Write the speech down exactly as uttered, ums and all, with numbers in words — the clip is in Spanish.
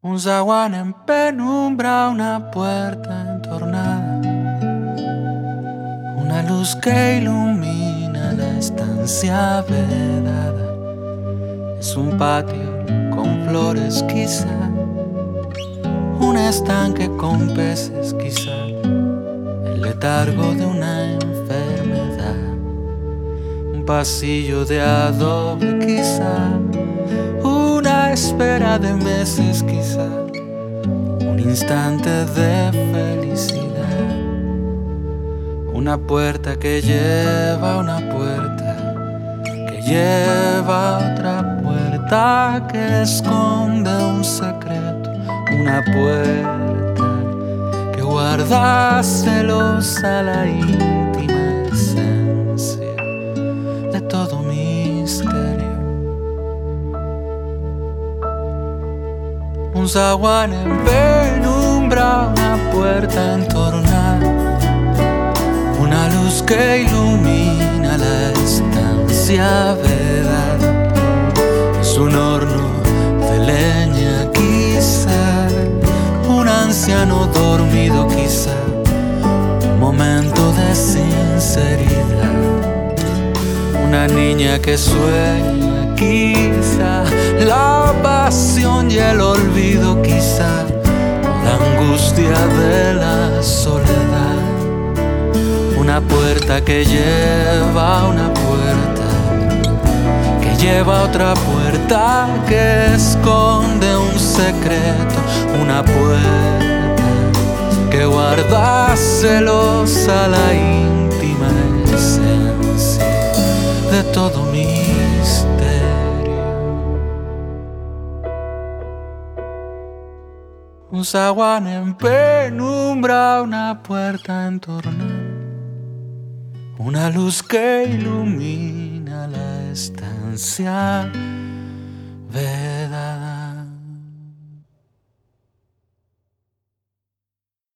Un zaguán en penumbra, una puerta entornada, una luz que ilumina la estancia vedada. Es un patio con flores quizá, un estanque con peces quizá, el letargo de una enfermedad, un pasillo de adobe quizá, una espera de meses quizá, un instante de felicidad, una puerta que lleva a una puerta, que lleva a otra puerta, que esconde un secreto, una puerta que guarda celosa la íntima esencia de todo misterio. Un zaguán en penumbra, una puerta entornada, una luz que ilumina la estancia vedada. Es un horno de leña quizá, un anciano dormido quizá, un momento de sinceridad, una niña que sueña quizá, la pasión y el olvido quizá, la angustia de la soledad, una puerta que lleva a una puerta, que lleva a otra puerta, que esconde un secreto, una puerta que guarda celosa la íntima esencia de todo misterio. Un zaguán en penumbra, una puerta entornada, una luz que ilumina la estancia vedada.